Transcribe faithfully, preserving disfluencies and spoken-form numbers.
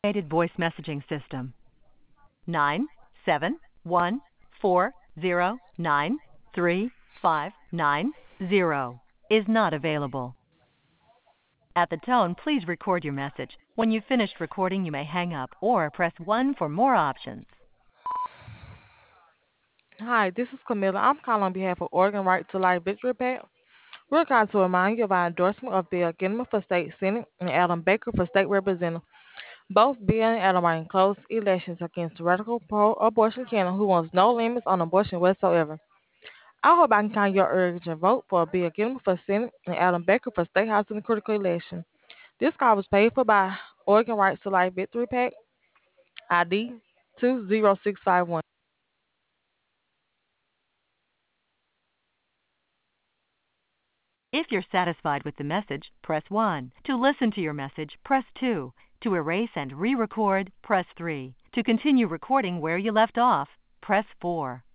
Automated voice messaging system. Nine seven one four zero nine three five nine zero is not available. At the tone, please record your message. When you've finished recording, you may hang up or press one for more options. Hi, this is Camilla. I'm calling on behalf of Oregon Right to Life Victory PAC. We're calling to remind you of our endorsement of Bill Gilman for State Senate and Adam Baker for State Representative. Both Bill and Adam are in close elections against radical pro-abortion candidate who wants no limits on abortion whatsoever. I hope I can count your urgent vote for Bill Gilman for Senate and Adam Baker for State House in the critical election. This call was paid for by Oregon Right to Life Victory PAC, I D two zero six five one. If you're satisfied with the message, press one. To listen to your message, press two. To erase and re-record, press three. To continue recording where you left off, press four.